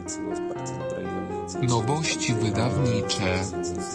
Nowości wydawnicze.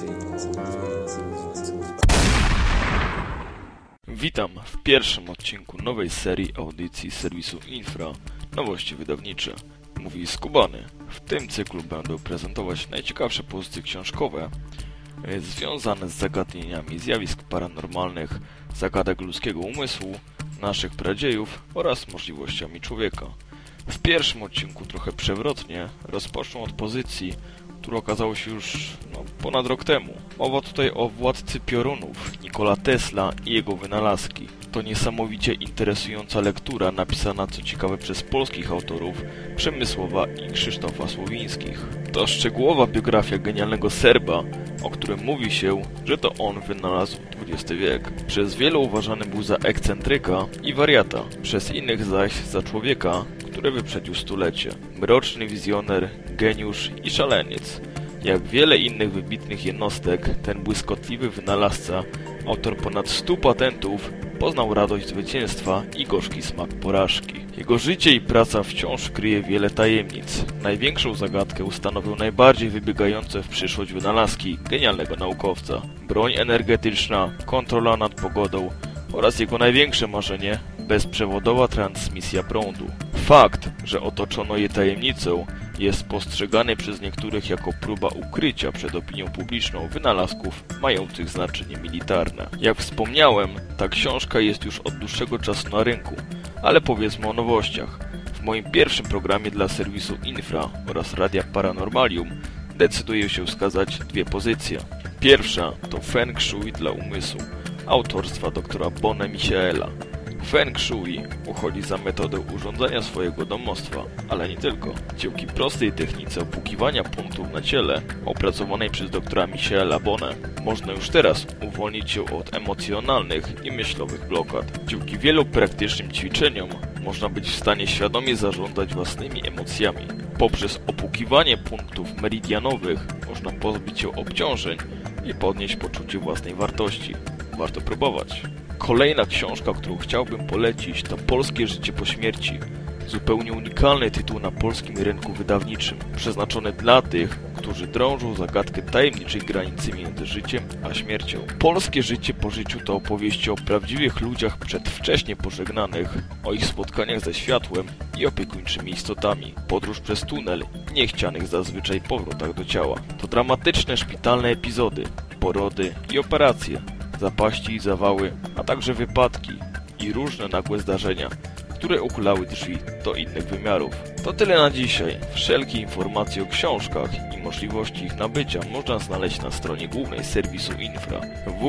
Witam w pierwszym odcinku nowej serii audycji serwisu Infra Nowości wydawnicze. Mówi Skubany. W tym cyklu będę prezentować najciekawsze pozycje książkowe związane z zagadnieniami zjawisk paranormalnych, zagadek ludzkiego umysłu, naszych pradziejów oraz możliwościami człowieka. W pierwszym odcinku trochę przewrotnie rozpocznę od pozycji, która okazała się już ponad rok temu. Mowa tutaj o Władcy Piorunów, Nikola Tesla i jego wynalazki. To niesamowicie interesująca lektura napisana co ciekawe przez polskich autorów Przemysława i Krzysztofa Słowińskich. To szczegółowa biografia genialnego Serba, o którym mówi się, że to on wynalazł XX wiek. Przez wielu uważany był za ekscentryka i wariata, przez innych zaś za człowieka, który wyprzedził stulecie. Mroczny wizjoner, geniusz i szaleniec. Jak wiele innych wybitnych jednostek, ten błyskotliwy wynalazca, autor ponad 100 patentów, poznał radość zwycięstwa i gorzki smak porażki. Jego życie i praca wciąż kryje wiele tajemnic. Największą zagadkę ustanowią najbardziej wybiegające w przyszłość wynalazki genialnego naukowca. Broń energetyczna, kontrola nad pogodą oraz jego największe marzenie – bezprzewodowa transmisja prądu. Fakt, że otoczono je tajemnicą, jest postrzegany przez niektórych jako próba ukrycia przed opinią publiczną wynalazków mających znaczenie militarne. Jak wspomniałem, ta książka jest już od dłuższego czasu na rynku, ale powiedzmy o nowościach. W moim pierwszym programie dla serwisu Infra oraz Radia Paranormalium decyduję się wskazać dwie pozycje. Pierwsza to Feng Shui dla umysłu, autorstwa doktora Bona Michaela. Feng Shui uchodzi za metodę urządzania swojego domostwa, ale nie tylko. Dzięki prostej technice opukiwania punktów na ciele, opracowanej przez doktora Michaela Bonę, można już teraz uwolnić się od emocjonalnych i myślowych blokad. Dzięki wielu praktycznym ćwiczeniom można być w stanie świadomie zarządzać własnymi emocjami. Poprzez opukiwanie punktów meridianowych można pozbyć się obciążeń i podnieść poczucie własnej wartości. Warto próbować. Kolejna książka, którą chciałbym polecić, to Polskie życie po śmierci. Zupełnie unikalny tytuł na polskim rynku wydawniczym, przeznaczony dla tych, którzy drążą zagadkę tajemniczej granicy między życiem a śmiercią. Polskie życie po życiu to opowieści o prawdziwych ludziach przedwcześnie pożegnanych, o ich spotkaniach ze światłem i opiekuńczymi istotami, podróż przez tunel, niechcianych zazwyczaj powrotach do ciała. To dramatyczne szpitalne epizody, porody i operacje, zapaści i zawały, a także wypadki i różne nagłe zdarzenia, które uchylały drzwi do innych wymiarów. To tyle na dzisiaj. Wszelkie informacje o książkach i możliwości ich nabycia można znaleźć na stronie głównej serwisu Infra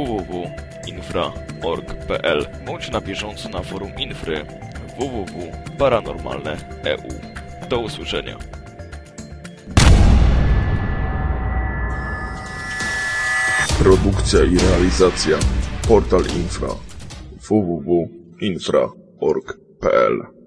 www.infra.org.pl bądź na bieżąco na forum Infry www.paranormalne.eu. Do usłyszenia. Produkcja i realizacja Portal Infra www.infra.org.pl